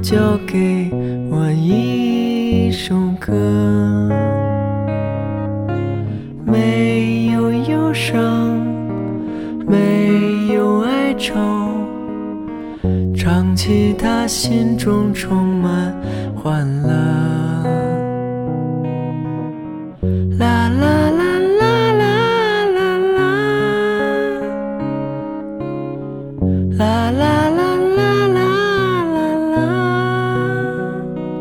教给我一首歌，没有忧伤，没有哀愁，唱起它心中充满欢乐。啦啦啦啦啦啦啦，啦啦啦啦啦啦。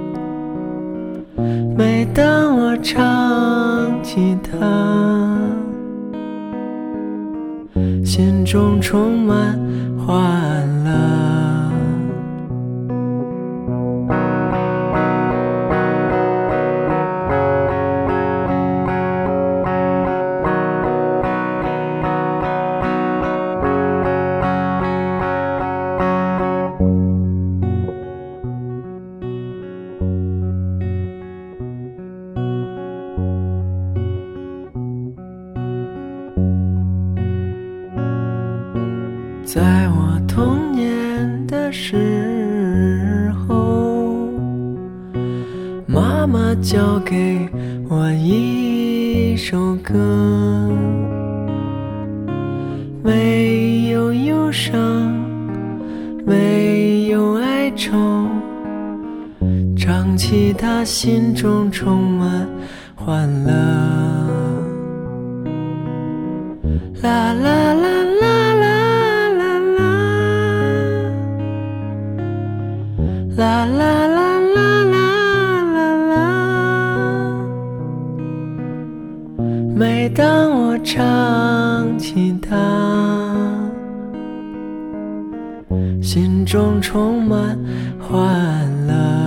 每当我唱起它，心中充满欢乐。在我童年的时候，妈妈教给我一首歌，没有忧伤，没有哀愁，唱起它心中充满欢乐。啦啦啦啦啦，啦啦啦啦啦啦啦。每当我唱起它，心中充满欢乐。